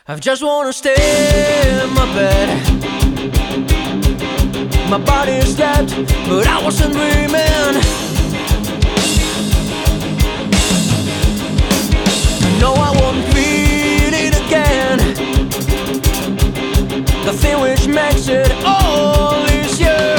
I just wanna stay in my bed. My body is dead, but I wasn't dreaming. No, I won't feel it again. The thing which makes it all easier.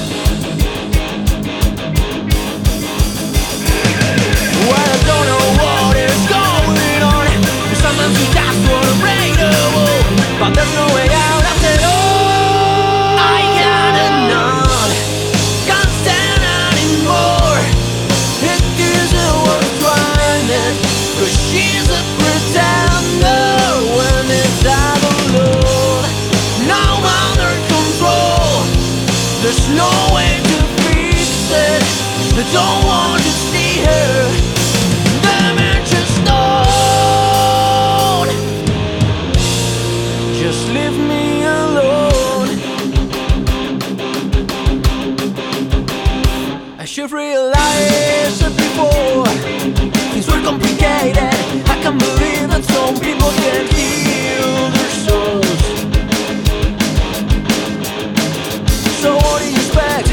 Well, I don't know what is going on. Sometimes you just wanna break the wall, but there's no way out after all. I got enough, can't stand anymore. It isn't worth trying it, 'cause she's a pretender when it's out of love. Now I'm under control, there's no way to fix it. I don't want to see her damage a stone. Just leave me alone. I should realize it before things were complicated. I can't believe that some people can't heal their souls. So what do you expect?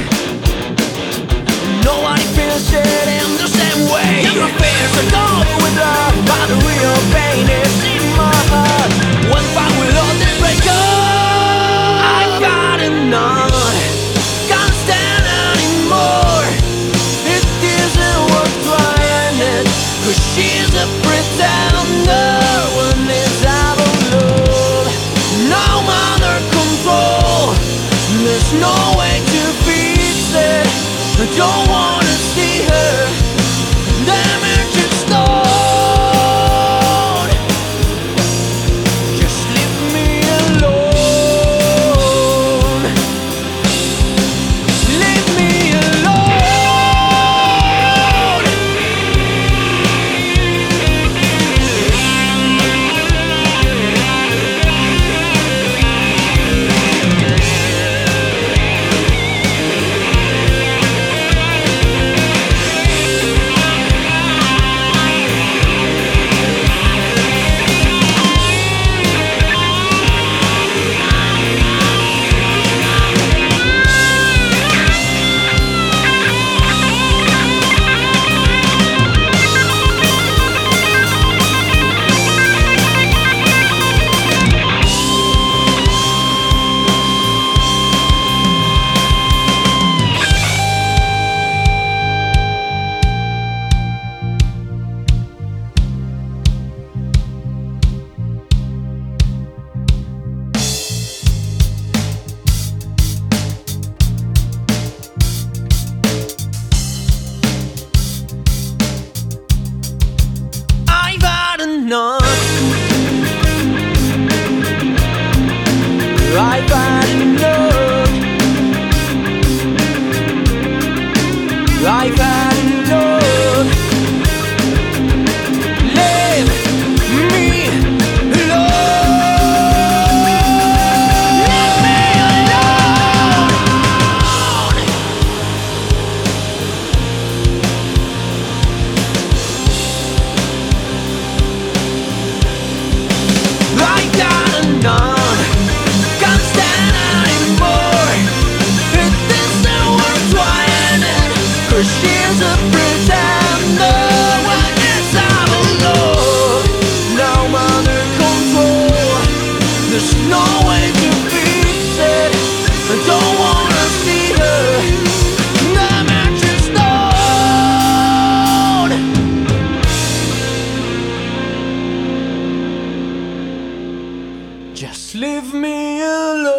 Nobody feels it in the same way. And my fears are gone with love, but the real pain is in my heart. One fight will all this break up. I've got enough, can't stand anymore. It isn't worth trying it, 'cause she's a pretender when it's out of love. Now I'm under control, there's no way to fix it. I don't wanna see her damage and stone. Just leave me alone. Leave me alone. I've had enough. I've had enough. I've had enough. Leave me alone. Leave me alone. I got enough, can't stand anymore. It isn't worth trying it, 'cause she's a pretender when it's out of love. Now I'm under control, there's no way to fix it. I don't wanna see her damage and stone. Just leave me alone.